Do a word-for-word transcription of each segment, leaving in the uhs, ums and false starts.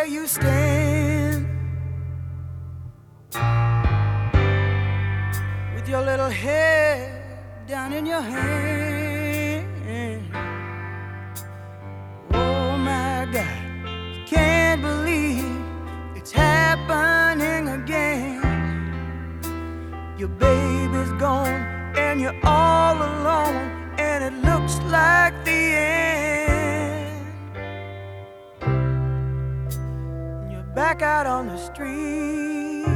where you stand, with your little head down in your hand. Oh my God, can't believe it's happening again. Your baby's gone and you're all alone, and it looks like the end. You're back out on the street,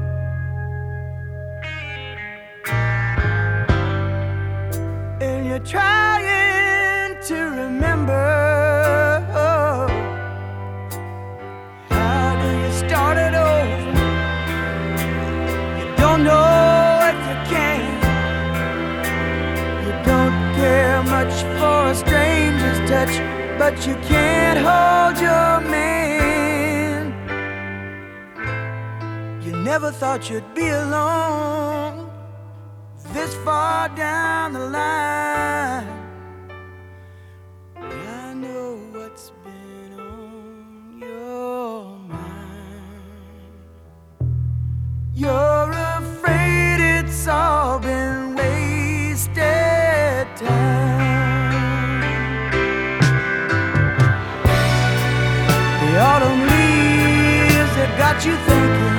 and you're trying to remember. How do you start it over? You don't know if you can. You don't care much for a stranger's touch, but you can't hold your man. You never thought you'd be alone this far down the line. I know what's been on your mind. You're afraid it's all been wasted time. The autumn leaves that got you thinking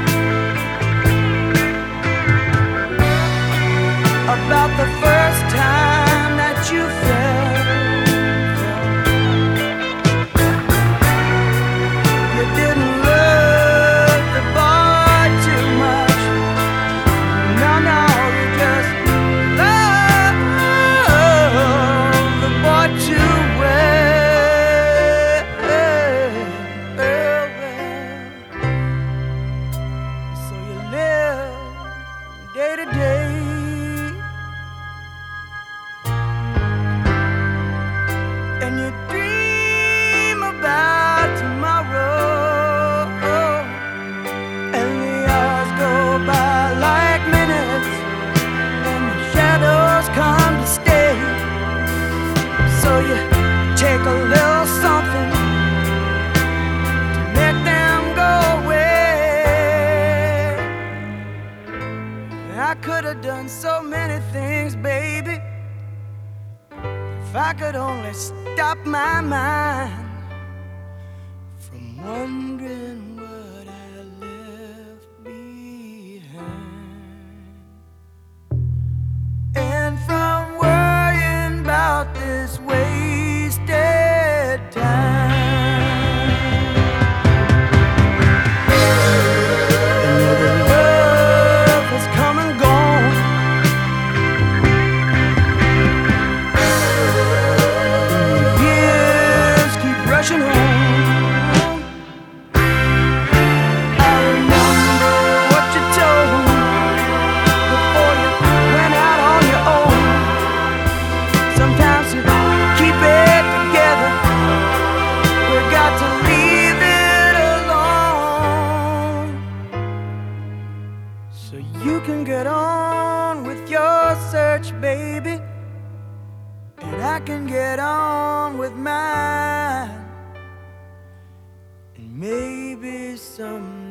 about the first time that you felt. You didn't love the boy too much. No, no, you just love the boy too well. So you live day to day, and you dream about tomorrow, and the hours go by like minutes, and the shadows come to stay. So you take a little something to make them go away. I could have done so many things, baby, if I could only stop my mind from wondering what I left behind, and from worrying about this wasted time. Another love has come and gone. Rushing home. I remember what you told me before you went out on your own. Sometimes to keep it together, we got to leave it alone, so you can get on with your search, baby, and I can get on with mine. And maybe some